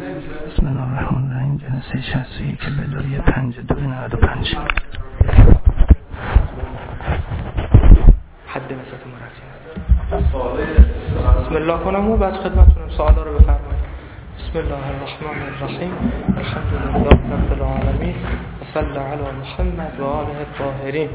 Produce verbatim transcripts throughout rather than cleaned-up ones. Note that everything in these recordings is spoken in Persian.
بسم الله الرحمن الرحیم. جلسه شصت و یک که به دوی پنج دوی نود و پنج حد وسط مرتب بسم الله کنم و بعد خدمتتونم سوالا رو بفرمایید. بسم الله الرحمن الرحیم. الحمدلله رب العالمین و صلی علی محمد و آله الطاهرین.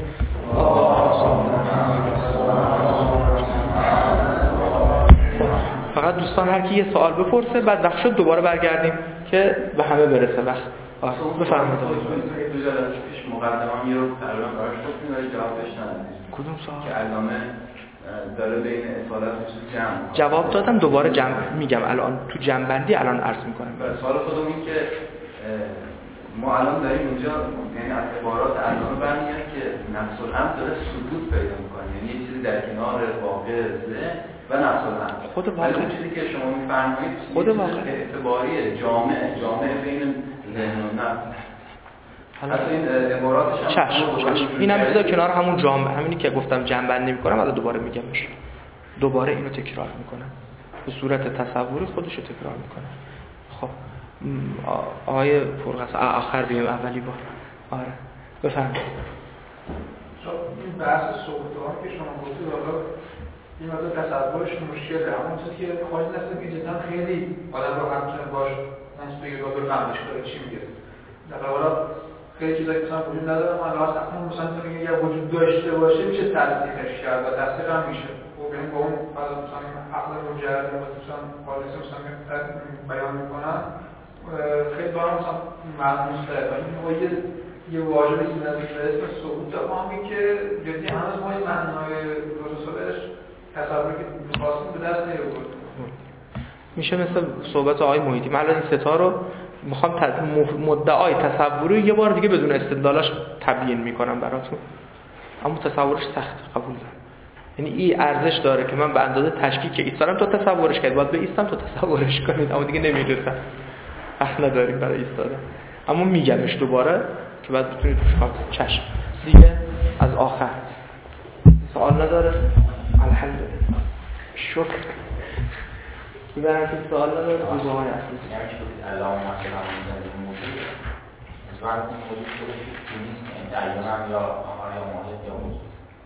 فقط دوستان هر کی یه سوال بپرسه بعد وقت شد دوباره برگردیم که به همه برسه وقت. بفرمایید. دو جلسه پیش مقدمه‌ام یه رو تقریبا براش گفتیم ولی جوابش ندادید. کدوم سوال؟ که علامه داره بین اصالت و جمع. جواب دادم، دوباره جمع میگم الان تو جمع بندی الان عرض میکنم. برای سوال خودم این که ما الان داریم اونجا یعنی از عبارات علامه برمیاد که نفس الامر داره سقوط پیدا میکنه، یعنی یه چیزی در کنار واقع ذهن و نفس الامر. خود واقع چیزی که شما میفرمایید خود واقع اعتباری جامع جامع بین ذهن و نفس. حالا این عباراتش هم چشم چشم اینم بذار کنار همون جامع، همینی که گفتم جمع بندی میکنم الان دوباره میگمش، دوباره اینو تکرار میکنم به صورت تصوری خودش رو تکرار میکنم. خب آقای فرقس آخر بیم اولی بار. آره بفرمایید. این بحث سقوط‌ها که شما گفتید حالا این واسه تصورش مشکله، اما چیزی که خواهید نسیم که جدا خیلی آدم رو هم کنه باش نمیشه بگه دادر قبلش داره چی میگه. در حالا خیلی چیزایی مثلا وجود نداره، من راست اصلا مثلا میگه یا وجود داشته باشه میشه تصدیقش کرد و تصدیق هم میشه. خب یعنی با اون مثلا عقل مجرد مثلا پالیسی مثلا بیان میکنن خیلی دارم مثلا ملموس داره و این یه یه واژه به این نزدیک به اسم سقوط آمی که جدی هنوز ما این معنای درستش تصوری که می‌خواستیم به دست نیاوردیم. میشه مثل صحبت آقای محیطی من الان این ستا رو میخوام مدعای تصوری یه بار دیگه بدون استدلالاش تبیین میکنم براتون، اما تصورش سخت قبول دارم. یعنی این ارزش داره که من به اندازه تشکیک که ایستادم تو تصورش کنید، باید به ایستم تو تصورش کنید، اما دیگه نمیرسم، حق نداریم برای ایستادن. اما میگمش دوباره که بعد بتونید روش کار کنید. چشم دیگه از آخر سوال نداره؟ الحمدلله شکر. برای سوال نداره دیگه های اصلی یعنی که علامه مثلا اون موضوع نسبت به موضوع خودش نیست، این درگیرم یا آخر یا ماهیت یا موضوع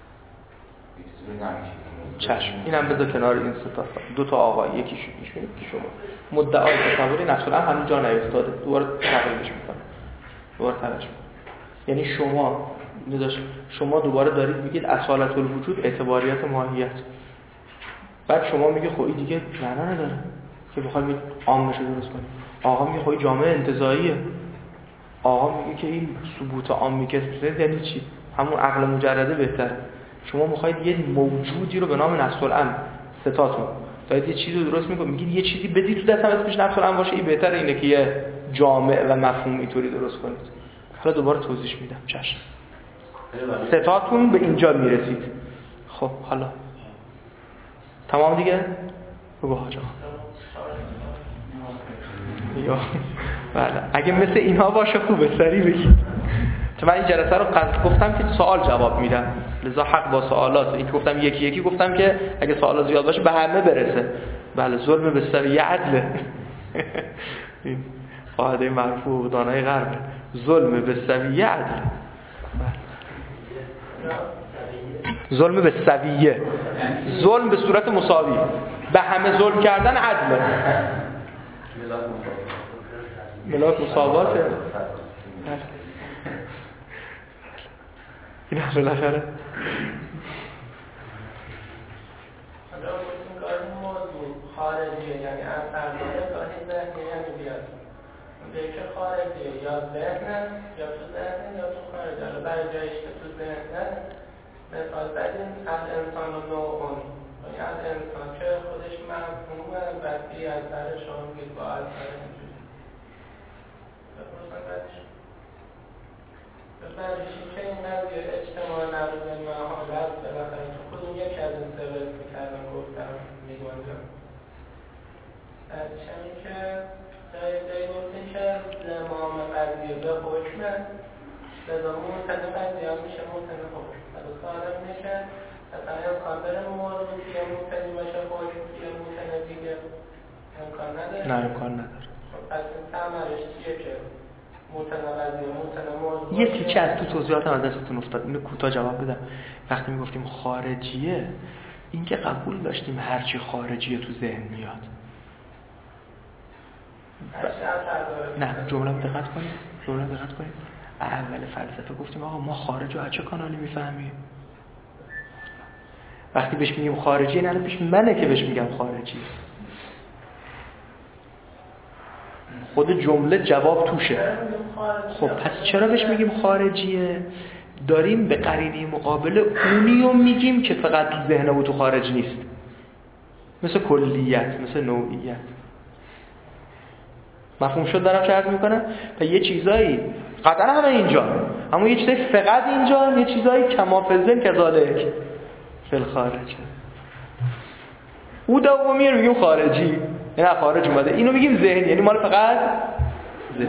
چشم اینم بذار کنار این ستا دو تا آقا، یکی ایشون یکی شما مدعای تصوری نفس الامر همین جا نیفتاده، دوباره تغییرش میکنه دوباره تغییرش میکنه. یعنی شما نداش شما دوباره دارید میگید اصالت الوجود اعتباریت ماهیت، بعد شما میگه خب این دیگه معنا نداره که بخواید عامش رو درست کنید. آقا میگه خب جامعه انتزاعیه، آقا میگه که این ثبوت عامی که یعنی چی؟ همون عقل مجرده بهتره. شما میخواید یه موجودی رو به نام نفس الامر ستاتون دارید یه چیزی رو درست میکنید، میگید یه چیزی بدید تو دستم اسمش نفس الامر باشه، این بهتره اینه که یه جامع و مفهوم اینطوری درست کنید. حالا دوباره توضیح میدم. چشم ستاتون به اینجا میرسید. خب حالا تمام دیگه؟ بگو حاج آقا. یا بله اگه مثل اینها باشه خوبه سریع بگید، چون من این جلسه رو قصد گفتم که سوال جواب میدم، لذا حق با سوالات. این که گفتم یکی یکی گفتم که اگه سوالات زیاد باشه به همه برسه. بله ظلم به سویه عدله. این قاعده مرفوع دانای غرب، ظلم به سویه عدله. ظلم به سویه، ظلم به صورت مساوی، به همه ظلم کردن عدله. ملاک مساواته. این هم بالاخره خارجیه، یعنی از سرمایه گاهی ذهنی نمی‌بیاد اونجایی که خارجیه یا ذهنه یا تو ذهنه یا تو خارجه. حالا برای جایش که تو ذهنه مثال بدیم از انسان و نوعون، یعنی از انسان که خودش مفهومه وقتی از سر شما میگید با از سر اینجوری بپرسن بعدش بعدشی که این نوعی اجتماع نبود محالت بالاخره تو خودم یکی از این سویت میکردم گفتم میگوندم. بعدش همین که جای جایی گفتیم که زمام قضیه به حکمه لذا ممکنه قضیه هم میشه ممکنه حکم. حالا سوالم اینه که مثلا امکان داره مورد یه ممکنی باشه حکم یه ممکنه دیگه امکان نداره؟ نه امکان نداره. پس این ثمرش چیه که متناقضی متناقض یه تیکه از تو توضیحاتم از دستتون افتاد، اینو کوتاه جواب بدم. وقتی میگفتیم خارجیه، این که قبول داشتیم هرچی خارجیه تو ذهن میاد. نه جمله دقت کنید، جمله دقت کنید. اول فلسفه گفتیم آقا ما خارج رو از چه کانالی میفهمیم؟ وقتی بهش میگیم خارجی، نه پیش منه که بهش میگم خارجی. خود جمله جواب توشه. خب پس چرا بهش میگیم خارجیه؟ داریم به قرینه مقابل اونیو میگیم که فقط تو ذهن و تو خارج نیست، مثل کلیت، مثل نوعیت. مفهوم شد دارم چه عرض میکنم؟ و یه چیزایی قطعا همه اینجا، اما یه چیزایی فقط اینجا، یه چیزایی کمافزن کذالک فل خارج. او دومی رو میگیم خارجی، یعنی خارج اومده، اینو میگیم ذهن، یعنی مال فقط ذهن.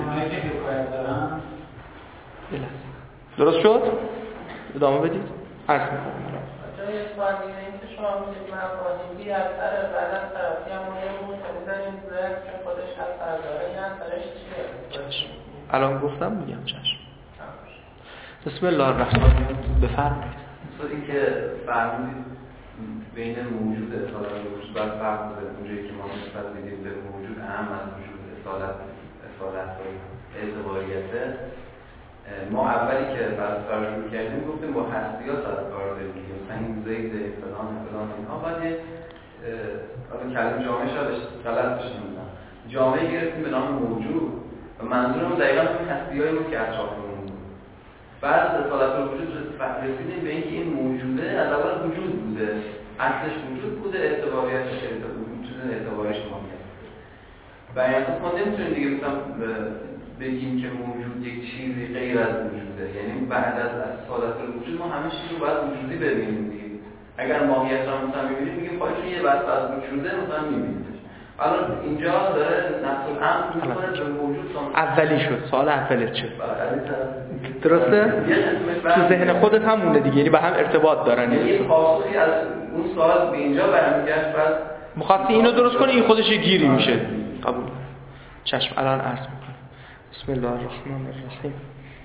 درست شد؟ ادامه بدید. عرض میکنم جای اسفانی این که شما میگید مفاهیم بی اثر بعد از طرفی هم مهم بود در این ذهن که خودش اثر داره، این اثرش چیه؟ چشم. الان گفتم میگم چشم. بسم الله الرحمن الرحیم. بفرمایید. مثلا اینکه فرمودید بین موجود اصالت و وجود باید فرق بوده، اونجایی که ما نسبت میدیم به موجود اهم از وجود اصالت اصالت و اعتباریته. ما اولی که فلسفه رو شروع کردیم گفتیم با هستی‌ها سر کار داریم، مثلا این زید فلان فلان اینها. بعد یه حالا کلمه جامعه شدش غلط بشه، نمیدونم جامعه گرفتیم به نام موجود و منظورمون دقیقاً اون هستی‌هایی بود که اطرافمون بود. بعد از اصالت و وجود رسیدیم به اینکه این موجوده از اول وجود بوده، اصلش وجود بوده، اعتباریتش اعتباریش ماهیت. و یعنی ما نمیتونیم دیگه مثلا بگیم که موجود یک چیزی غیر از وجوده، یعنی بعد از اصالت وجود ما همه چیز رو باید وجودی ببینیم دیگه. اگر ماهیت رو مثلا میبینیم میگیم خواهیشون یه بحث از وجوده مثلا میبینیم. الان اینجا داره نفس الامر میکنه به موجود اولی شد. سوال اولت چه؟ درسته؟ تو ذهن خودت همونه دیگه، یعنی به هم ارتباط دارن. یعنی پاسخی از اون سوال به اینجا برمیگشت. بعد مخاطی اینو درست کنه، این خودش یه گیری میشه. قبول. چشم. الان عرض میکنم. بسم الله الرحمن الرحیم.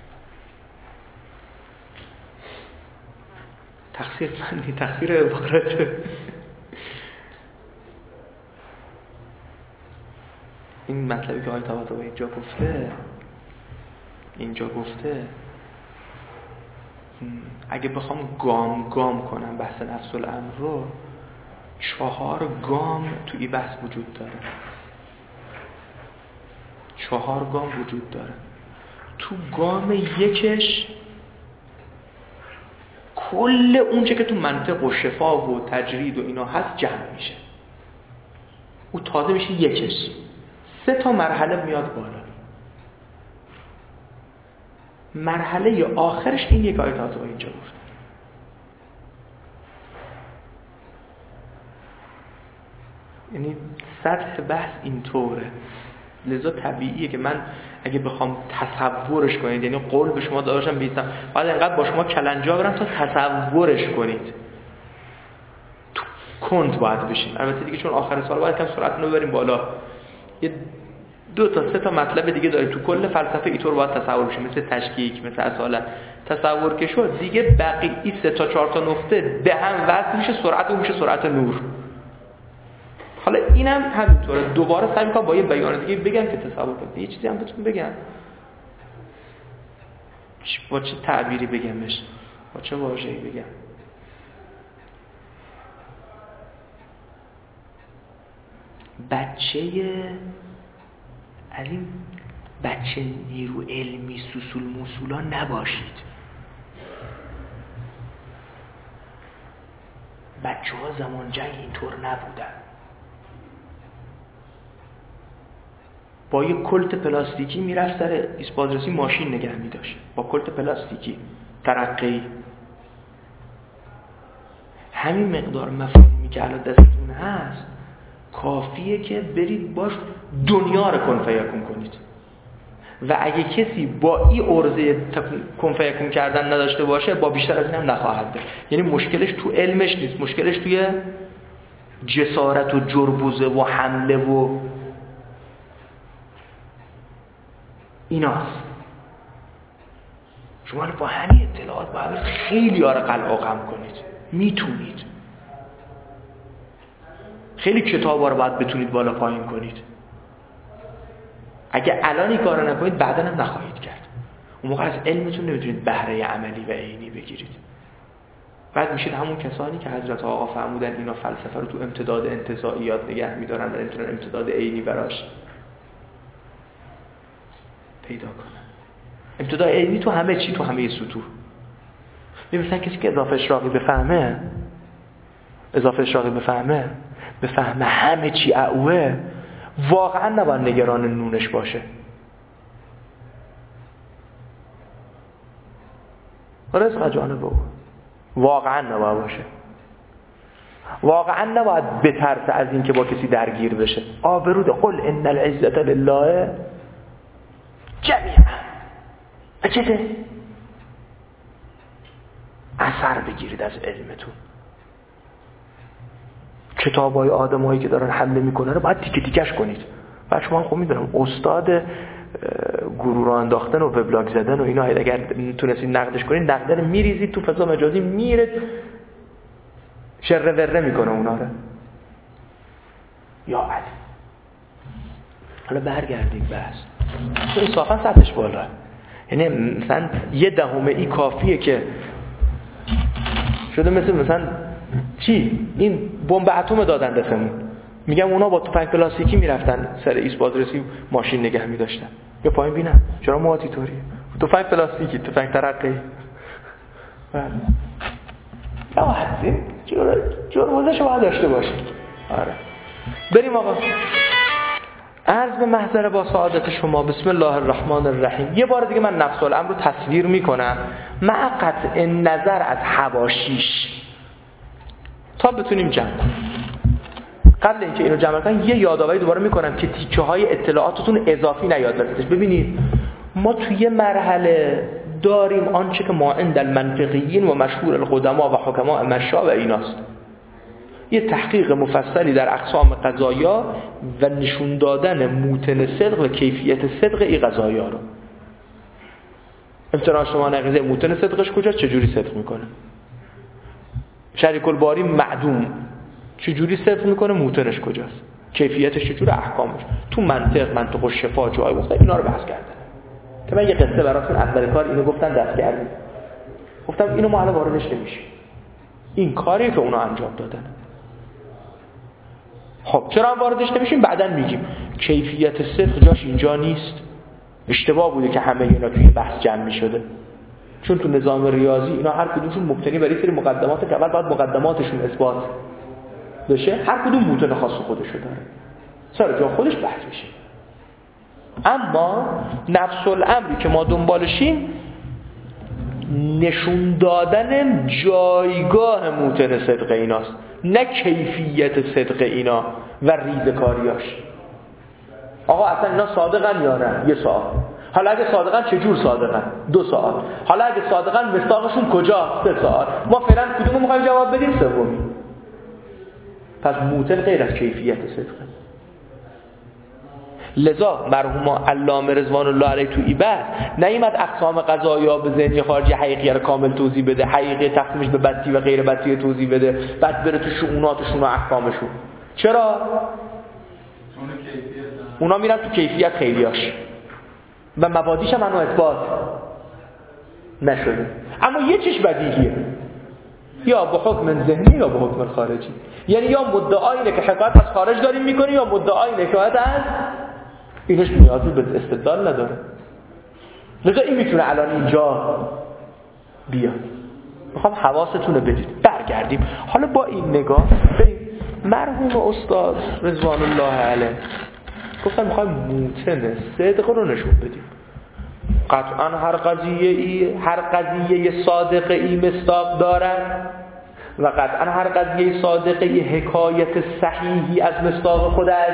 تقصیر من تقصیر عبارته. این مطلبی که آقای طباطبایی اینجا گفته اینجا گفته اگه بخوام گام گام کنم بحث نفس الامر رو، چهار گام تو این بحث وجود داره. چهار گام وجود داره. تو گام یکش کل اونچه که تو منطق و شفا و تجرید و اینا هست جمع میشه. او تازه میشه یکش. سه تا مرحله میاد بالا. مرحله آخرش این یک آیه تازه اینجا گفت. یعنی سطح بحث اینطوره. لذا طبیعیه که من اگه بخوام تصورش کنید، یعنی قول به شما داشتم بیستم، باید اینقدر با شما کلنجا برم تا تصورش کنید. کند باید بشین. البته دیگه چون آخر سال باید کم سرعت رو ببریم بالا. یه دو تا سه تا مطلب دیگه داریم تو کل فلسفه، اینطور باید تصور بشه، مثل تشکیک، مثل اصالت. تصور که شد دیگه بقیه این سه تا چهار تا نقطه به هم وصل میشه، سرعت اون میشه سرعت نور. حالا اینم هم همینطوره. دوباره سعی می‌کنم با یه بیان دیگه بگم که تصور کنید. یه چیزی هم بهتون بگم. با چه تعبیری بگمش؟ با چه واژه‌ای بگم؟ بچه از این بچه نیرو علمی سوسول موسولا نباشید. بچه ها زمان جنگ اینطور نبودن. با یک کلت پلاستیکی میرفت سر ایسپادرسی ماشین نگه میداشت، با کلت پلاستیکی ترقی. همین مقدار مفهومی که الان دستتون هست کافیه که برید باش دنیا رو کن فیکون کنید. و اگه کسی با این عرضه کن فیکون کردن نداشته باشه، با بیشتر از این هم نخواهد داشت. یعنی مشکلش تو علمش نیست، مشکلش توی جسارت و جربوزه و حمله و ایناست. شما با همین اطلاعات باید خیلی ها رو قلقم کنید. میتونید. خیلی کتاب ها رو باید بتونید بالا پایین کنید. اگه الان این کار رو نکنید بعداً هم نخواهید کرد. اون موقع از علمتون نمیتونید بهره عملی و عینی بگیرید. بعد میشید همون کسانی که حضرت آقا فرمودن اینا فلسفه رو تو امتداد انتزاعیات نگه میدارن و نمیتونن امتداد عینی براش پیدا کنن. امتداد عینی تو همه چی، تو همه سطوح. مثلا کسی که اضافه اشراقی بفهمه اضافه اشراقی بفهمه بفهمه همه چی اعوه، واقعا نباید نگران نونش باشه. رزق جانب او واقعا نباید باشه. واقعا نباید بترسه از این که با کسی درگیر بشه. آبروده قل ان العزة لله جمیعا. اجده اثر بگیرید از علمتون. کتابای آدمایی که دارن حمله میکنن رو باید تیکه تیکش کنید. بعد شما خب میدونم استاد گروه انداختن و وبلاگ زدن و اینا، اگر تونستید نقدش کنید، نقد رو میریزید تو فضا مجازی، میره شر وره میکنه اونا رو. یا علی. حالا برگردیم بحث. تو انصافا سطحش بالا. یعنی مثلا یه دهمه ای کافیه که شده مثل مثلا چی؟ این بمب اتم دادن دفمون. میگم اونا با تفنگ پلاستیکی میرفتن سر ایست بازرسی ماشین نگه میداشتن. یا پایین بینم چرا موهاتی طوریه؟ تفنگ پلاستیکی، تفنگ ترقی. بله. یا حدی جور جرمزش باید داشته باشیم. آره. بریم آقا. عرض به محضر با سعادت شما بسم الله الرحمن الرحیم. یه بار دیگه من نفس الامر رو تصویر میکنم مع قطع نظر از حواشیش تا بتونیم جمع کنیم. قبل اینکه اینو جمع کنم یه یادآوری دوباره میکنم که تیکه های اطلاعاتتون اضافی نیاد وسطش. ببینید ما توی مرحله داریم آنچه که ما عند المنطقیین و مشهور القدما و حکما مشا و ایناست. یه تحقیق مفصلی در اقسام قضایا و نشون دادن موتن صدق و کیفیت صدق این قضایا رو. امتناع شما نقیزه موتن صدقش کجاست؟ چجوری صدق میکنه؟ شریک الباری معدوم چجوری صدق میکنه؟ موتنش کجاست؟ کیفیتش چجوره؟ احکامش تو منطق منطق و شفا جای گفتن اینا رو بحث کردن. که من یه قصه براتون اول کار اینو گفتن دست کردیم. گفتم اینو ما الان واردش نمیشیم. این کاری که اونا انجام دادن. خب چرا هم واردش نمیشیم؟ بعداً میگیم کیفیت صدق جاش اینجا نیست. اشتباه بوده که همه اینا توی بحث جمع میشده. چون تو نظام ریاضی اینا هر کدومشون مبتنی بر این سری مقدمات که اول باید مقدماتشون اثبات بشه، هر کدوم موتن خاص خودشو داره. سر جا خودش بحث میشه. اما نفس الامری که ما دنبالشیم نشون دادن جایگاه موتن صدق ایناست، نه کیفیت صدق اینا و ریزکاریاش. آقا اصلا اینا صادقن یا نه؟ یه سوال. حالا اگه صادقن چجور صادقن؟ دو سوال. حالا اگه صادقن مصداقشون کجا؟ سه سوال. ما فعلا کدومو میخوایم جواب بدیم؟ سومی. پس موتن غیر از کیفیت صدقه. لذا مرحوم علامه رضوان الله علیه تو این بحث نیامد اقسام قضایا به ذهنی خارجی حقیقی رو کامل توضیح بده، حقیقی تقسیمش به بدی و غیر بدی توضیح بده، بعد بره تو شؤوناتشون و احکامشون. چرا؟ اونا میرن تو کیفیت خیلیاش و مبادیش هم هنوز اثبات نشده. اما یه چیز بدیهیه، یا به حکم ذهنی یا به حکم خارجی. یعنی یا مدعا اینه که حکایت از خارج داریم میکنیم یا مدعا اینه که حکایت از اینش نیازی به استدلال نداره. لذا این میتونه الان اینجا بیاد. میخوام حواستون رو بدید. برگردیم حالا با این نگاه بریم. مرحوم استاد رضوان الله علیه گفتن میخوایم موتن صدق رو نشون بدیم. قطعا هر قضیه ای هر قضیه صادقه ای مصداق دارد و قطعا هر قضیه صادقه ای حکایت صحیحی از مصداق خودش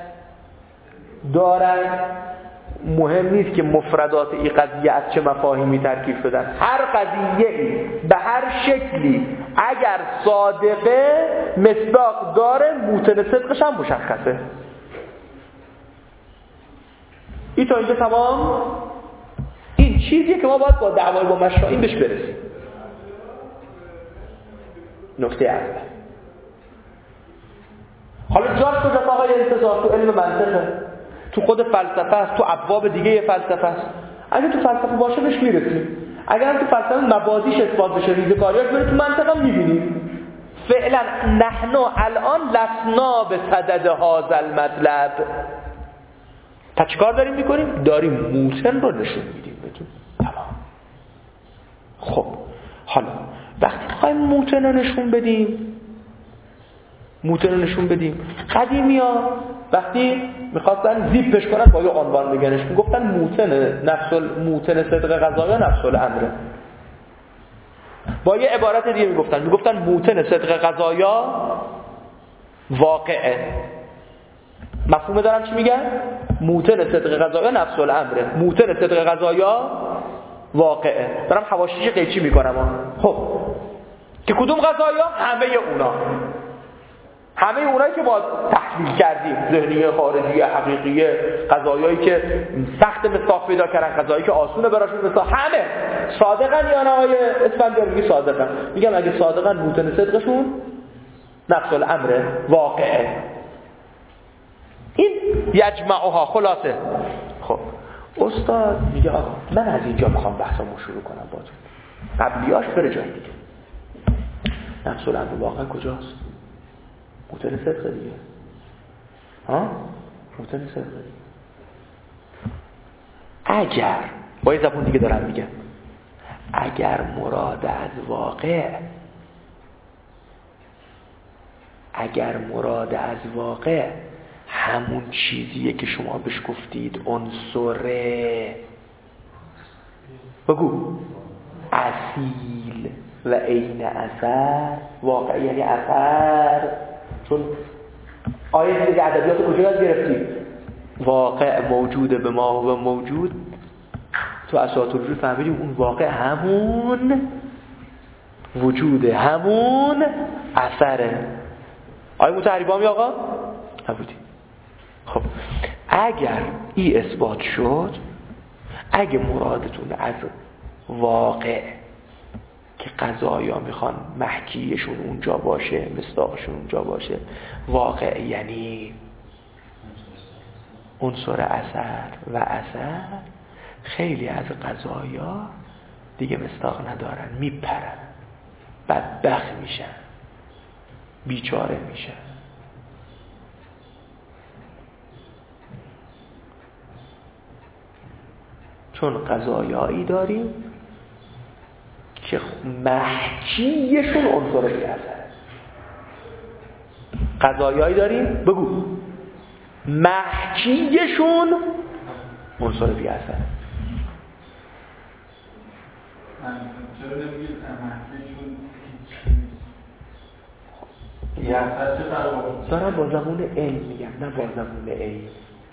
دارد. مهم نیست که مفردات این قضیه از چه مفاهیمی ترکیب شدن. هر قضیه ای به هر شکلی اگر صادقه مصداق داره موتن صدقش هم مشخصه. این تا اینجا تمام. این چیزیه که ما باید با دعوای با مشائین بهش برسیم. نکته اول. حالا جاش کجاست آقای انتظار؟ تو علم منطقه، تو خود فلسفه است، تو ابواب دیگه فلسفه است. اگه تو فلسفه باشه بهش میرسیم. اگر تو فلسفه مبادیش اثبات بشه، ریزکاریاش بره، تو منطقه هم میبینیم. فعلا نحن الان لسنا به صدد هذا المطلب. تا چیکار داریم میکنیم؟ داریم موتن رو نشون میدیم بهتون. تمام. خب حالا وقتی خواهیم موتن رو نشون بدیم، موتن رو نشون بدیم، قدیمی ها وقتی میخواستن زیپش کنن با یه عنوان بگنش میگفتن موتن نفس موتن صدق قضایا نفس الامره. با یه عبارت دیگه میگفتن میگفتن موتن صدق قضایا واقعه. مفهوم دارم چی میگن؟ موتن صدق قضایا نفس الامره، موتن صدق قضایا واقعه. دارم حواشیش قیچی میکنم ها. خب که کدوم قضایا؟ همه اونا، همه اونایی که ما تحلیل کردیم، ذهنی، خارجی، حقیقی، قضایایی که سخت مصداق پیدا کردن، قضایی که آسونه براشون مصداق، همه صادقن یا نه؟ آقای اسفندیار میگه صادقن. میگم اگه صادقن موتن صدقشون نفس الامر واقعه. این یجمعها. خلاصه خب استاد میگه آقا من از اینجا میخوام بحثمو شروع کنم با تو. قبلیاش بره جای دیگه. نفس الامر واقع کجاست؟ موتن صدق دیگه. ها؟ موتن صدق دیگه. اگر با یه زبون دیگه دارم میگم، اگر مراد از واقع اگر مراد از واقع همون چیزیه که شما بهش گفتید عنصره، بگو اصیل و عین اثر. واقع یعنی اثر. چون آیه دیگه ادبیات کجا یاد گرفتی؟ واقع موجوده به ما و موجود. تو اساطیر رو فهمیدیم اون واقع همون وجوده، همون اثره. آیه متحریبامی آقا؟ نبودی. خب اگر این اثبات شد، اگه مرادتون از واقع که قضایا میخوان محکیشون اونجا باشه، مصداقشون اونجا باشه، واقع یعنی عنصر اثر و اثر، خیلی از قضایا دیگه مصداق ندارن، میپرن، بدبخت میشن، بیچاره میشن. چون قضایایی داریم که محکیشون عنصر بی اثره. قضایایی داریم بگو محکیشون عنصر بی اثره. چرا نمیگید محکیشون بی اثر؟ چه فرق دارم با زبون علم میگم، نه با زبون علم.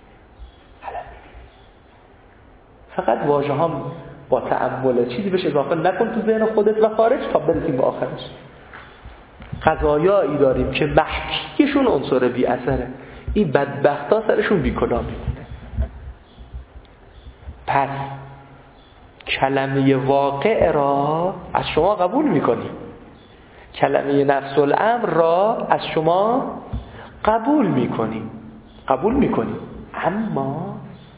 فقط واژه ها با تأمل چیزی بهش اضافه نکن تو ذهن خودت و خارج تا برسیم به آخرش. قضایایی داریم که محکیشون عنصر بی اثره. این بدبختا سرشون بی کلاه میمونه. پس کلمه واقع را از شما قبول میکنیم، کلمه نفس الامر را از شما قبول میکنیم قبول میکنیم اما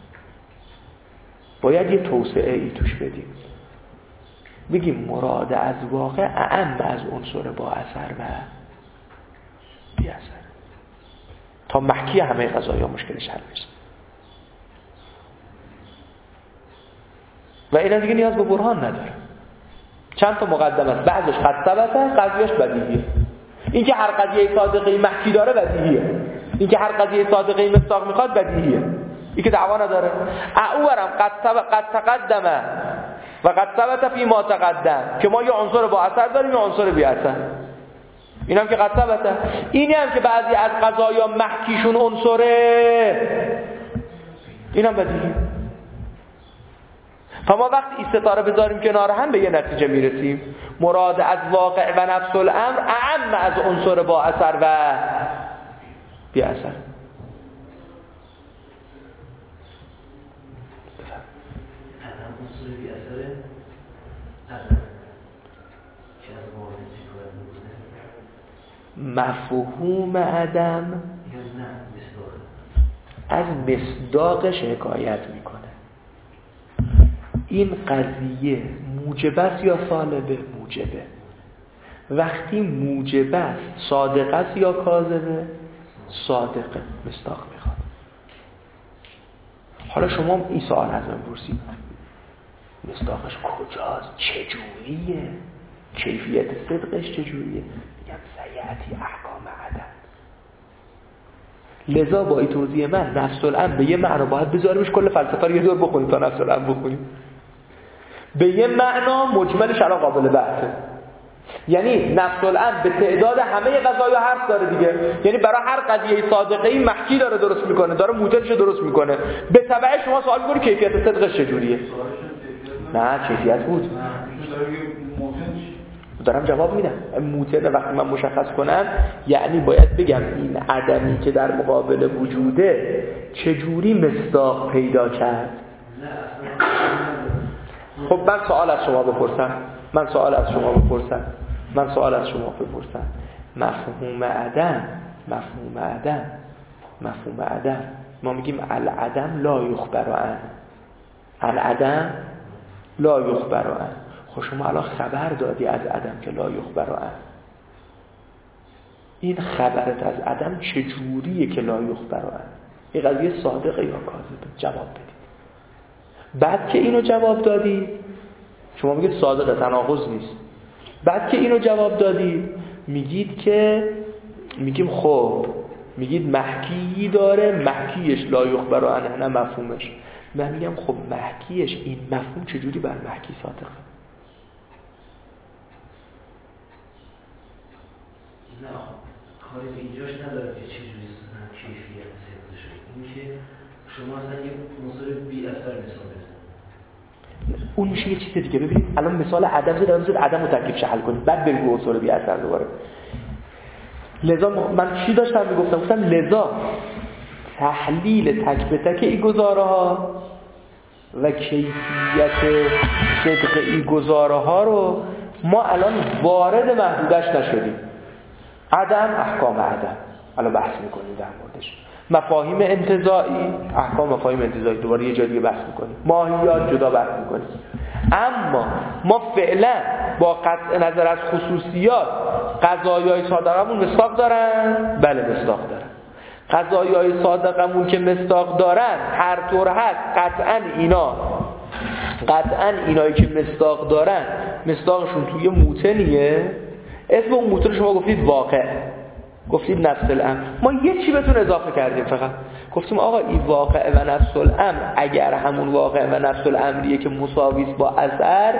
باید یه توسعه ای توش بدیم. بگیم مراد از واقع اعم از عنصر با اثر و بی اثر، تا محکی همه قضایا مشکلش حل بشه. و این دیگه نیاز به برهان نداره. چند تا مقدمه است، بعضش قد ثبته، قضیهش بدیهیه. این که هر قضیه صادقه محکی داره بدیهیه، این که هر قضیه صادقه مصداق میخواد بدیهیه. این که دعوا نداره. اورم قد قد تقدمه و قد ثبت فی ما تقدم، که ما یه عنصر با اثر داریم، یه عنصر بی اثر. اینم که قد ثبته. اینی هم که بعضی از قضایا محکیشون عنصره، اینم بدیهیه. فما وقتی این ستاره بذاریم کنار هم به یه نتیجه میرسیم. مراد از واقع و نفس الامر اعم از عنصر با اثر و بی اثر. مفهوم عدم از مصداقش حکایت میکنه. این قضیه موجبه است یا سالبه؟ موجبه. وقتی موجبه است صادقه است یا کاذبه؟ صادقه. مصداق میخواد. حالا شما این سوال از من پرسید مصداقش کجاست؟ چجوریه؟ کیفیت صدقش چجوریه؟ میگم سیعتی احکام عدم. لذا با این توضیح من نفس الامر به یه معنا باید بذاریمش کل فلسفه رو یه دور بخونیم تا نفس الامر بخونیم. به یه معنا مجملش الان قابل بحثه. یعنی نفس الامر به تعداد همه قضایا حرف داره دیگه. یعنی برای هر قضیه صادقه ای محکی داره درست میکنه، داره موجبش درست میکنه. به تبع شما سوال میکنی کیفیت صدقش چجوریه؟ نه کیفیت بود. دارم جواب میدم. موتن وقتی من مشخص کنم یعنی باید بگم این عدمی که در مقابل وجوده چجوری مصداق پیدا کرد. خب من سوال از شما بپرسم من سوال از شما بپرسم من سوال از شما بپرسم مفهوم عدم مفهوم عدم مفهوم عدم ما میگیم العدم لا یخبر عنه. العدم لا یخبر عنه. خب شما الان خبر دادی از عدم که لا یخبر عنه. این خبرت از عدم چجوریه که لا یخبر عنه؟ این قضیه صادقه یا کاذبه؟ جواب بدید. بعد که اینو جواب دادی شما میگید صادقه، تناقض نیست. بعد که اینو جواب دادید میگید که میگیم خب میگید محکی داره، محکیش لا یخبر عنه نه مفهومش. من میگم خب محکیش این مفهوم چجوری بر محکی صادقه؟ نه کاری به اینجاش نداره که چجوری کیفیت صدقش. این که شما اصلا یه عنصر بی اثر مثال بزنید، اون میشه یه چیز دیگه. ببینید الان مثال عدم زد، الان زد عدم رو تکلیفش حل کنید، بعد برید به عنصر بی اثر دوباره. لذا من چی داشتم میگفتم؟ گفتم لذا تحلیل تک به تک این گزاره ها و کیفیت صدق این گزاره ها رو ما الان وارد محدودش نشدیم. عدم احکام عدم الان بحث میکنیم در موردش. مفاهیم انتزاعی احکام مفاهیم انتزاعی دوباره یه جای دیگه بحث میکنیم. ماهیات جدا بحث میکنیم. اما ما فعلا با قطع نظر از خصوصیات قضایای صادقمون مصداق دارن؟ بله مصداق دارن. قضایای صادقمون که مصداق دارن هر طور هست قطعا اینا قطعا اینایی که مصداق دارن مصداقشون توی موتنیه. اسم اون موتن شما گفتید واقع، گفتید نفس الامر. ما یه چی بهتون اضافه کردیم، فقط گفتیم آقا این واقع و نفس الامر اگر همون واقع و نفس الامریه که مساوی است با اثر،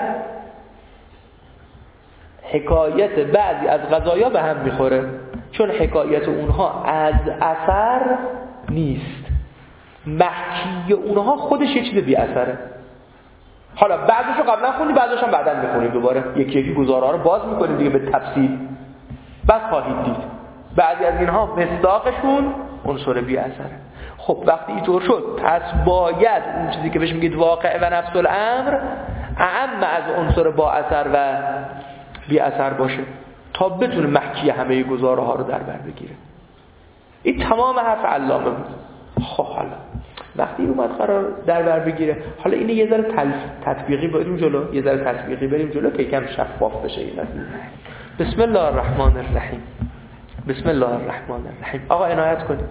حکایت بعضی از قضایا به هم میخوره، چون حکایت اونها از اثر نیست، محکی اونها خودش یه چیز بی اثره. حالا بعضیشو قبلا خوندی، بعضیشو هم بعداً میخونیم دوباره، یکی یکی گزاره‌ها رو باز میکنیم دیگه به تفصیل، بعد خواهید دید بعضی از اینها مصداقشون عنصر بی اثره. خب وقتی اینطور شد پس باید اون چیزی که بهش میگید واقع و نفس الامر اعم از عنصر با اثر و بی اثر باشه تا بتونه محکی همه گزاره‌ها رو در بر بگیره. این تمام حرف علامه بود. خب حالا وقتی اومد قرار در بر بگیره، حالا اینه یه ذره تطبیقی بریم جلو، یه ذره تطبیقی بریم جلو که یکم شفاف بشه این قضیه. بسم الله الرحمن الرحیم. بسم الله الرحمن الرحیم. آقا عنایت کنید.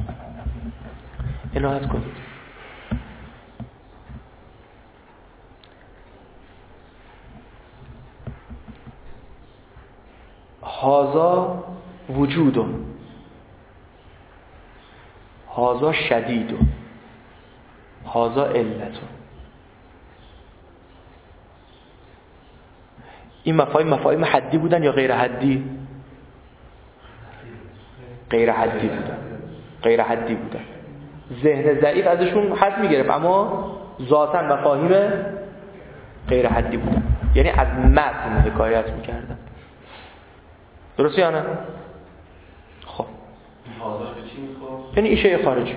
عنایت کنید. هازا وجودون، هازا شدیدون، هازا علتون. این مفاهیم مفاهیم حدی بودن یا غیر حدی؟ غیر حدی بودن. غیر حدی بودن. ذهن ضعیف ازشون حد میگرفت، اما ذاتاً مفاهیم غیر حدی بودن، یعنی از متن حکایت میکردن. درسته یا نه؟ خب هازا به چی میخواد؟ یعنی این شیء خارجی.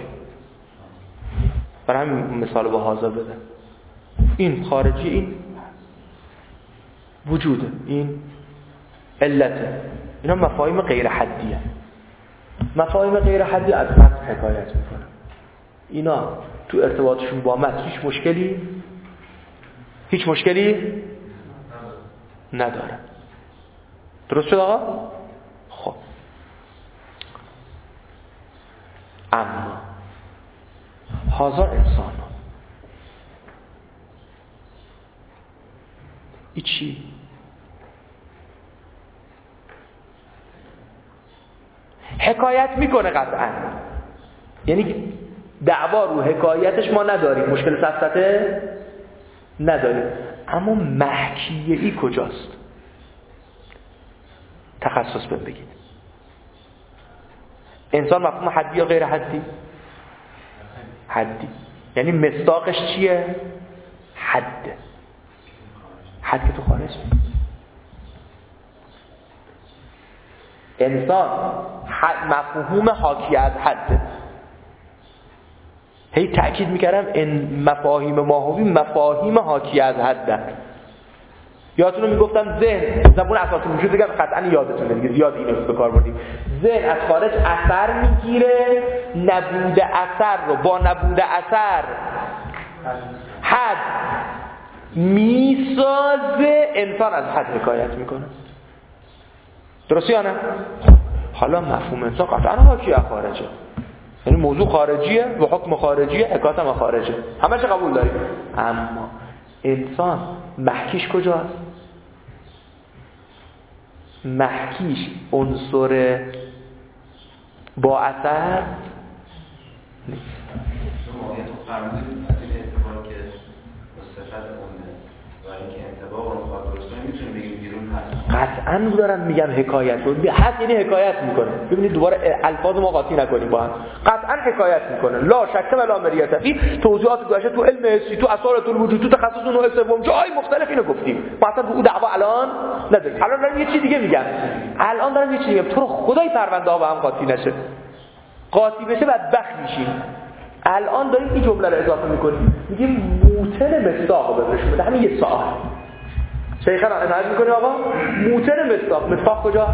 برای همین مثال با هازا بده. این خارجی، این وجوده، این علته. اینا مفاهیم غیر حدیه. مفاهیم غیر حدی از متن حکایت میکنن. اینا تو ارتباطشون با متن هیچ مشکلی هیچ مشکلی نداره. درست شد آقا؟ خب اما هزار انسان ای چی؟ حکایت میکنه قطعا، یعنی دعوا رو حکایتش ما نداریم، مشکل سفسطه نداریم، اما محکیه ای کجاست؟ تخصص بهم بگید. انسان مفهوم حدی یا غیر حدی؟ حدی. یعنی مصداقش چیه؟ حده. حد که تو خارج. انسان حد مفهوم حاکی از حده. هی تأکید میکردم این مفاهیم ماهوی مفاهیم حاکی از حده. یادتون رو میگفتم ذهن زبون اساسی وجود دیگه قطعا یادتونه دیگه، زیاد اینو به کار بردیم. ذهن از خارج اثر میگیره، نبود اثر رو با نبود اثر حد میسازه. انسان از حد حکایت میکنه. درسته یا نه؟ حالا مفهوم انسان قطعا حاکی از خارجه، یعنی موضوع خارجیه و حکم خارجیه، حکایت هم خارجه، همه چه قبول داریم. اما انسان محکیش کجاست؟ محکیش عنصر با اثر نیست. شما موقعیت رو فرمودید از این اعتبار که صفت اونه و اینکه انطباق رو مخاطب درست کنیم میتونیم بگیم بیرون هست. قطعا دارن میگن حکایت رو هست، یعنی حکایت میکنه. ببینید دوباره الفاظ ما قاطی نکنیم با هم. قطعا حکایت میکنه، لا شک ولا مریت فی. توضیحات گذشته تو علم حسی، تو اسرار الوجود، تو تخصص نوع سوم، جای مختلف اینو گفتیم. ما اصلا رو دعوا الان نداریم. الان دارم یه چیز دیگه میگم. الان دارم یه چیز میگم. تو رو خدای پرونده ها با هم قاطی نشه. قاطی بشه بدبخت میشیم. الان داریم این جمله رو اضافه میکنیم، میگیم موتن مصداق رو بهش بده. همین یه سوال شیخنا عنایت میکنیم آقا. موتن مصداق، مصداق کجاست؟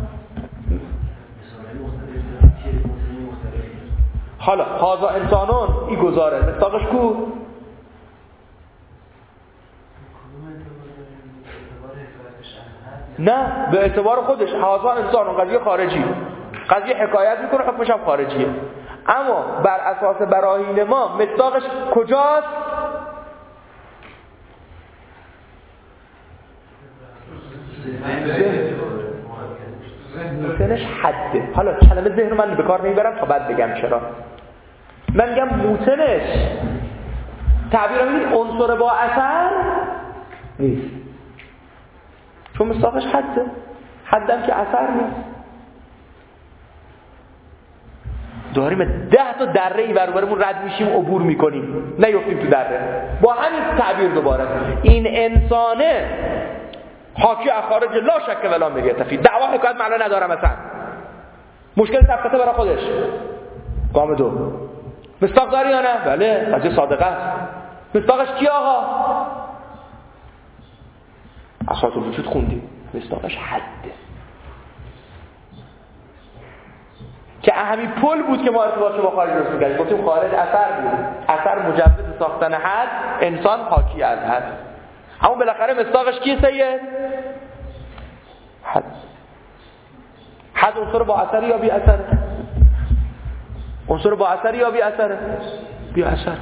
حالا هازا انسانون این گزاره، مصداقش کو؟ نه، به اعتبار خودش. هازا انسانون قضیه خارجی، قضیه حکایت میکنه، حکمش هم خارجیه. اما بر اساس براهین ما مصداقش کجاست؟ موتنش حده. حالا کلمه ذهن رو من به کار نمیبرم تا بعد بگم چرا. من میگم موتنش تعبیر میگید عنصر با اثر نیست، چون مصداقش حده. حدم که اثر نیست. داریم ده تا دره ای برابرمون رد میشیم عبور میکنیم، نیفتیم تو دره. با همین تعبیر دوباره این انسانه حاکی از خارج، لا شک ولا مریت فی. دعوا حکایت معنا نداره. مثلا مشکل سفسطه برای خودش. گام دو مصداق داری یا نه؟ بله، قضیه صادقه است. مصداقش کی آقا؟ اساس وجود خوندیم. مصداقش حده که همین پل بود که ما ارتباط با خارج درست می‌کردیم. گفتیم خارج اثر بود، اثر مجوز ساختن حد، انسان حاکی از حد. اما بالاخره مصداقش کیه سید؟ حد. حد عنصر با اثر یا بی اثر؟ عنصر با اثر یا بی اثر؟ بی اثر.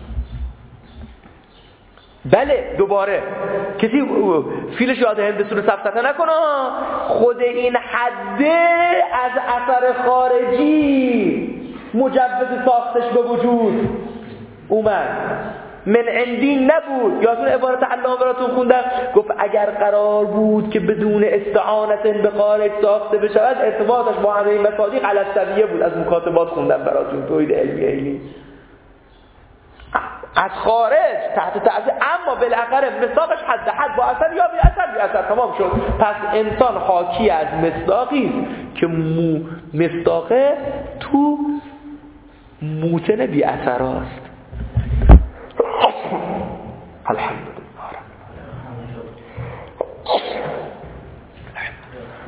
بله دوباره کسی فیلش یاد هندسون سفسطه نکنه. خود این حده از اثر خارجی مجوز ساختش به وجود اومد، من عندی نبود. یادتون عبارت علامه براتون خوندم، گفت اگر قرار بود که بدون استعانت به خارج ساخته بشود ارتباطش با همه مصادیق علی السویه بود. از مکاتبات خوندم براتون، توحید علمی علمی از خارج تحت تأثیر. اما بالاخره مصداقش حد حد با اثر یا بی اثر بی اثر تمام شد. پس انسان حاکی از مصداقی است که مو مصداقه تو موتن بی اثر است. الحمدلله.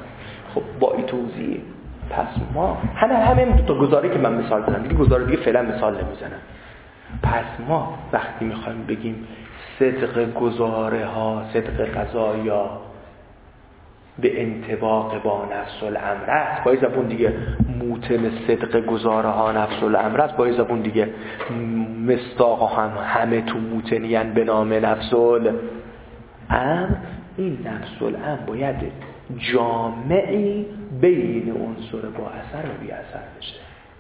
پس ما همه همین دو تا گزاره که من مثال دادم دیگه، گزاره دیگه فعلا مثال نمیزنم. پس ما وقتی میخوایم بگیم صدق گزاره ها، صدق قضایا به انطباق با نفس الامر است، با این زبون دیگه موتن صدق گزاره ها نفس الامر است، با این زبون دیگه مصداق هم همه تو موتنین به نام نفس الامر. این نفس الامر باید جامعی بین عنصر با اثر و بی اثر بشه.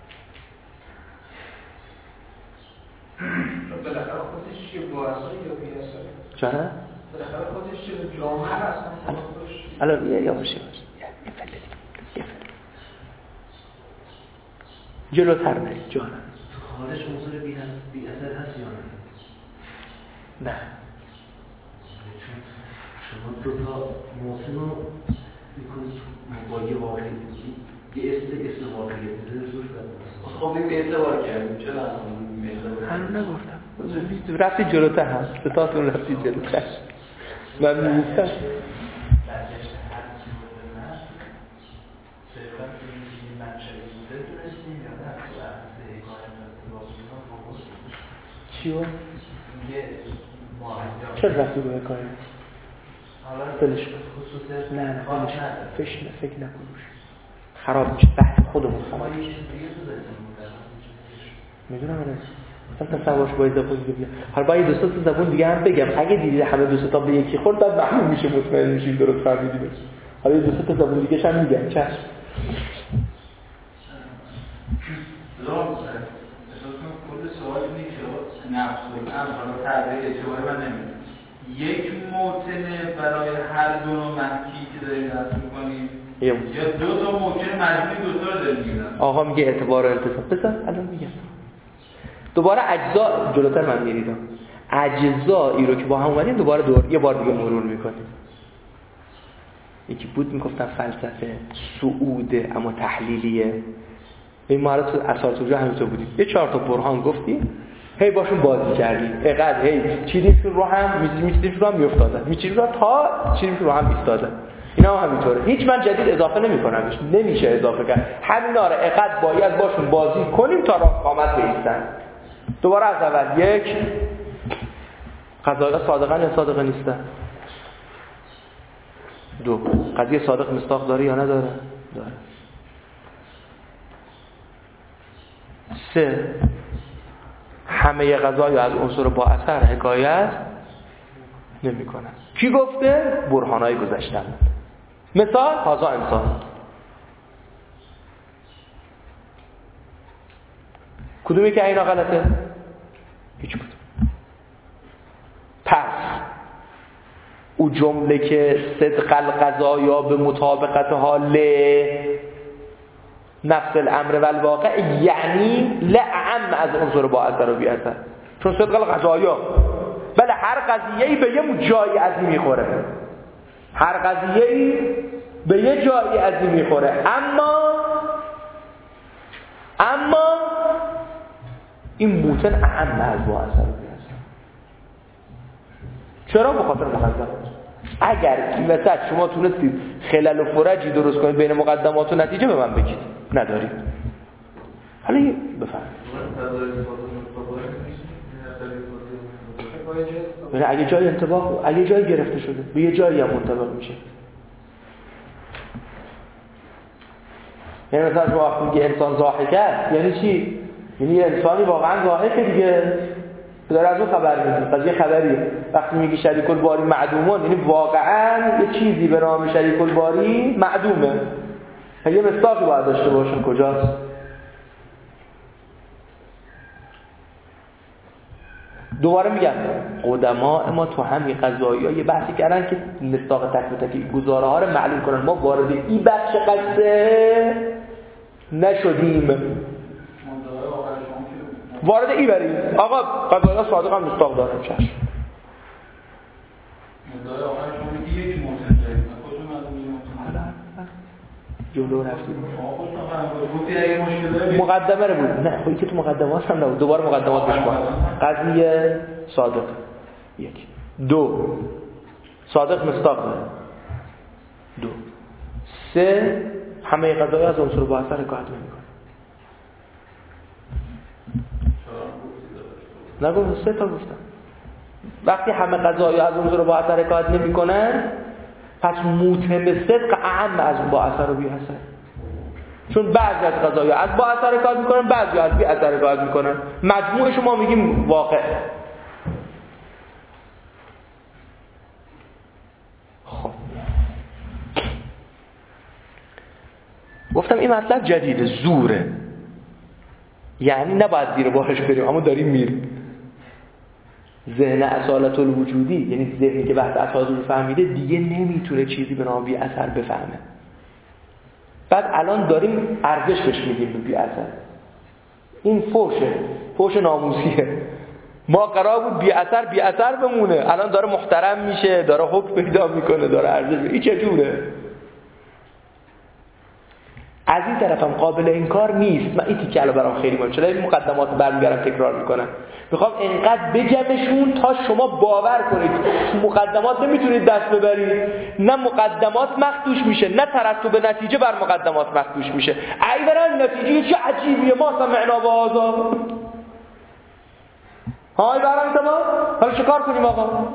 بالاخره خودش چیه، با اثر یا بی اثر؟ چرا؟ بالاخره خودش چیه، جامعه هست. الان یه یا باشه باشه یه فله یه فله جلوتر برید جانم. تو خارج عنصر بی بی اثر هست یا نه؟ نه. چون شما دو تا موسم رو میکنید با یه واقعی یه اسم اسم واقعی بزنید روش بدید. خب این اعتبار کردیم چرا اصلا هنو نگفتم رفتی جلوتر هست ستاتون رفتی جلوتر من نیستم. چیو؟ چرا رفتی باید کاری؟ دلش کن. نه نه دلش کن. فش نه فکر نکنوش خراب میشه بحث خودمون خراب میشه. میدونم من اصلا تصورش باید زبون دیگه بگم. حالا باید دوستا تا زبون دیگه هم بگم. اگه دیدید همه دوستا تا به یکی خورد بعد محمول میشه، مطمئن میشید درست فهمیدید. حالا دوستا تا زبون دیگه هم میگم. چشم. خود سوال اینه که نفس الامر حالا تعبیر اعتباری من نمیدونم یک موطنه برای هر دو نوع منفی که داریم نصب می‌کنیم یا دو تا موطن مجموعی دو تا رو داریم می‌گیریم. آقا میگه اعتبار و انتصاب. بذار الان میگم. دوباره اجزا جلوتر من میریدم. اجزایی رو که با هم اومدیم دوباره دور یه بار دیگه مرور می‌کنیم. یکی بود میگفتن فلسفه صعوده اما تحلیلیه. این ما تو اساطیر همینطور بودیم. یه چهار تا برهان گفتیم، هی باشون بازی کردیم. اقد هی چیزی رو هم میچیدیم رو هم میافتادن. میچیدیم رو تا چیزی رو هم ایستادن. اینا هم همینطوره. هیچ من جدید اضافه نمی‌کنم. نمیشه اضافه کرد. همینا رو اقد باید باشون بازی کنیم تا راه قامت بیستن. دوباره از اول یک قضایا صادقن یا صادق نیستن. دو قضیه صادق مصداق داره یا نداره؟ داره. سه همه قضایا از عنصر با اثر حکایت نمی کنن. کی گفته؟ برهانای گذشتن. مثال هازا انسان. کدومی که اینا غلطه؟ هیچ کدوم. پس او جمله که صدق القضایا به مطابقت حال نفس الامر و الواقع یعنی لعم از عنصر با اثر و بی اثر. چون صدق القضایا بله هر قضیه‌ای به یه جایی از این میخوره، هر قضیه‌ای به یه جایی از این میخوره، اما اما این موتن اعم از با اثر و بی اثر. چرا؟ به خاطر مقدمات. اگر این وسط شما تونستید خلل و فرجی درست کنید بین مقدمات و نتیجه به من بگید. ندارید. حالا بفرمایید. بله اگه جای انطباق اگه جای گرفته شده به یه جایی هم منطبق میشه. یعنی مثلا شما وقتی میگه انسان ضاحکه یعنی چی؟ یعنی انسانی واقعا ضاحکه دیگه. داره از اون خبر میده. قضیه خبریه. وقتی میگی شریک الباری معدومون یعنی واقعا یه چیزی به نام شریک الباری معدومه. یه مصداقی باید داشته باشن. کجاست؟ دوباره میگم قدما ما تو همین قضایی ها یه بحثی کردن که مصداق تک به تک گزاره ها رو معلوم کنن. ما وارد این بخش قصه نشدیم. وارد ای بریم آقا قضایا صادق هم مصداق داره. چشم مدعای آقا شما میگی یک موطن دارید کجا معلومه موطن جلو رفتیم مشکل مقدمه رو بود. نه خودی که تو مقدمات هم نبود. دوباره مقدمات بشما قضیه صادق. یک دو صادق مصداق داره. دو سه همه قضایا از عنصر با اثر حکایت نمیکنه. نگو سه تا گفتم. وقتی همه قضایا از عنصر با اثر حکایت نمیکنن، پس موتم صدق اعم از با اثر و بی اثر. چون بعضی از قضایا از با اثر حکایت میکنن، بعضی از بی اثر حکایت میکنن. مجموعش ما میگیم واقع. خب گفتم این مطلب جدیده، زوره، یعنی نباید زیر باهش بریم اما داریم میریم. ذهن اصالت الوجودی، یعنی ذهنی که بحث اساس رو فهمیده دیگه نمیتونه چیزی به نام بی اثر بفهمه. بعد الان داریم ارزش بهش میدیم به بی اثر. این فوشه، فوش ناموسیه. ما قرار بود بی اثر بی اثر بمونه، الان داره محترم میشه، داره حکم پیدا میکنه، داره ارزش. این چجوره؟ از این طرفم قابل انکار نیست. من این تیکه الان برام خیلی مهمه، چون این مقدمات رو برمیگردم تکرار میکنم. میخوام انقدر بجمعشون تا شما باور کنید تو مقدمات نمیتونید دست ببرید، نه مقدمات مخدوش میشه، نه ترتب نتیجه بر مقدمات مخدوش میشه. ای برن نتیجه چه عجیبیه، ما سمعنا و آذا. های برام تمام، حالا چیکار کنیم آقا؟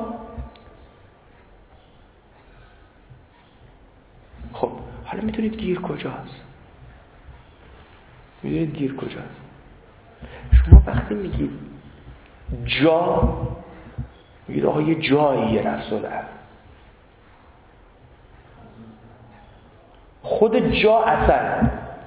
خب حالا میتونید گیر کجاست؟ میدونید گیر کجاست؟ شما وقتی میگید جا، میگید آقا یه جاییه نفس الامر. خود جا اثر،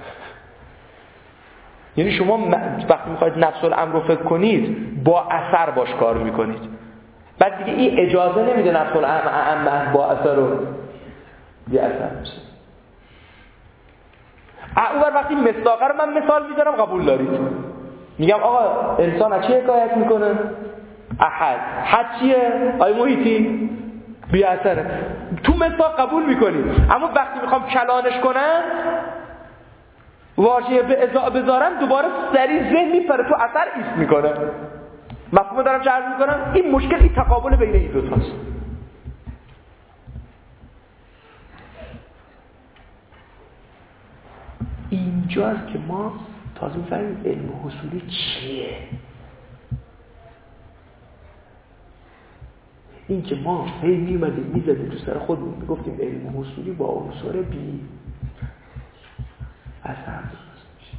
یعنی شما وقتی میخواید نفس الامر رو فکر کنید با اثر باش کار میکنید. بعد دیگه این اجازه نمیده نفس الامر با اثر رو بی اثر میشه. اول وقتی مصداقه رو من مثال میذارم قبول دارید. میگم آقا انسان از چه حکایت میکنه؟ احد. حد چیه؟ آی محیطی؟ بی اثره. تو مصداق قبول میکنید، اما وقتی میخوام کلانش کنم واژه به ازا بذارم دوباره سریع ذهن میپره تو اثر ایست میکنه. مفهوم دارم چه عرض میکنم؟ این مشکل این تقابل بین این دو تاست. اینجاست که ما تازه میفهمیم علم حصولی چیه. این که ما هی میمدیم میزدیم تو سر خودمون میگفتیم علم حصولی با عنصر بی اثر درست میشه.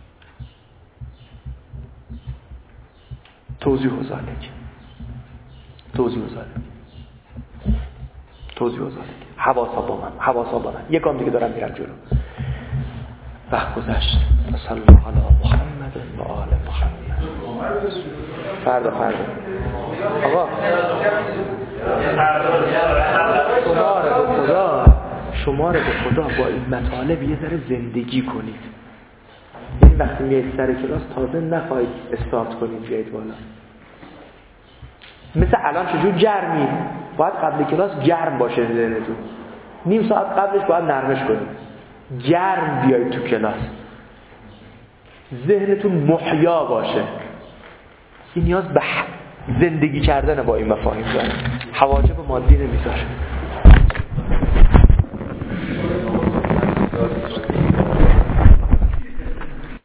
توضیح و ذالک توضیح و ذالک توضیح و ذالک حواسا با من حواسا با من یک گام دیگه دارم میرم جلو. وقت گذشت. صلی الله علی محمد و آل محمد. فردا فردا آقا شما رو به خدا شما رو به خدا با این مطالب یه ذره زندگی کنید. یعنی وقتی میایید سر کلاس تازه نخواهید استارت کنید بیایید بالا. مثل الان چجور گرمی، باید قبل کلاس گرم باشه ذهنتون. نیم ساعت قبلش باید نرمش کنید. گرم بیایید تو کلاس، ذهنتون محیا باشه. این نیاز به زندگی کردن با این مفاهیم داره، حواجب مادی نمیذاره.